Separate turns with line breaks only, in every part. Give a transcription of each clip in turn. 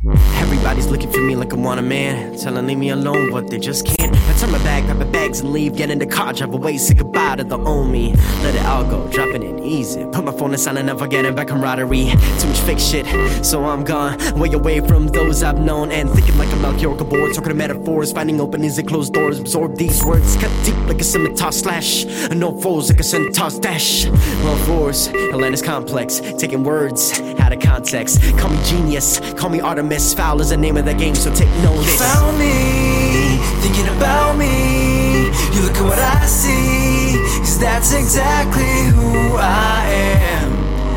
Everybody's looking for me like I'm wanted man, telling leave me alone, but they just can't. I turn my back, grab my bags and leave, get in the car, drive away, say goodbye to the old me. Let it all go, dropping it easy. Put my phone in silent, never getting back camaraderie. Too much fake shit, so I'm gone, way away from those I've known. And thinking like a Melchior board, talking to metaphors, finding openings and closed doors. Absorb these words, cut deep like a scimitar slash. No foes like a centaur's dash. Love force, Atlantis complex, taking words out of context. Call me genius, call me Artemis. Foul is the name of the game, so take notice.
You found me, thinking about me. You look at what I see, 'cause that's exactly who I am.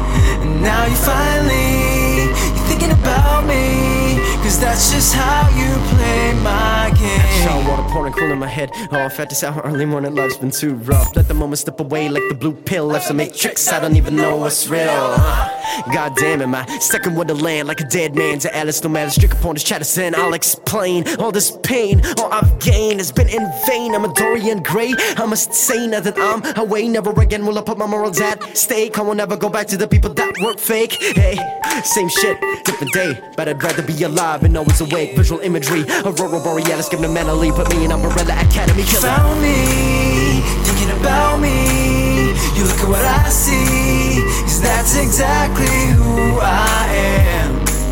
And now you finally, you're thinking about me, 'cause that's just how you play my game.
Shower water pouring cool in my head. Oh, I've had this hour early morning, life's been too rough. Let the moment slip away like the blue pill. Left some matrix, I don't even know what's real. God damn, am I stuck in Wonderland like a dead man? To Alice, no matter, strict upon this chatter sin. I'll explain all this pain, all I've gained has been in vain. I'm a Dorian Gray, I must say now that I'm away. Never again will I put my morals at stake. I will never go back to the people that were fake. Hey, same shit, different day, but I'd rather be alive and always awake. Visual imagery, Aurora Borealis, give them mentally. Put me in Umbrella Academy.
You found me, thinking about me. You look at what I see, 'cause that's exactly who I am.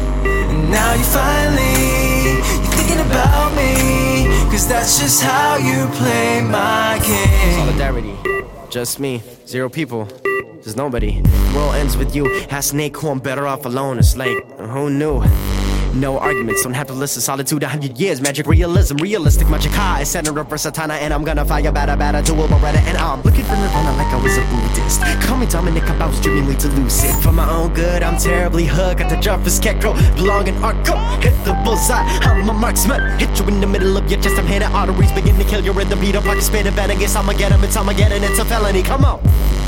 And now you finally, you're thinking about me, 'cause that's just how you play my game.
Solidarity, just me, zero people, there's nobody. The world ends with you, ask Nate who I'm better off alone. It's like, who knew? No arguments, don't have to listen. Solitude, 100 years, magic realism. Realistic magic high, center of Versatana. And I'm gonna fire batter to a Beretta. And I'm looking for Nirvana like I was a Buddhist. Call me Dominic, I was dreaming way too lucid. For my own good, I'm terribly hooked. Got the job for scarecrow, belong in art. Go, hit the bullseye, I'm a marksman. Hit you in the middle of your chest, I'm hitting arteries. Begin to kill your rhythm, beat up like a spit and bang. I guess I'ma get him, it's Armageddon, it's a felony, come on.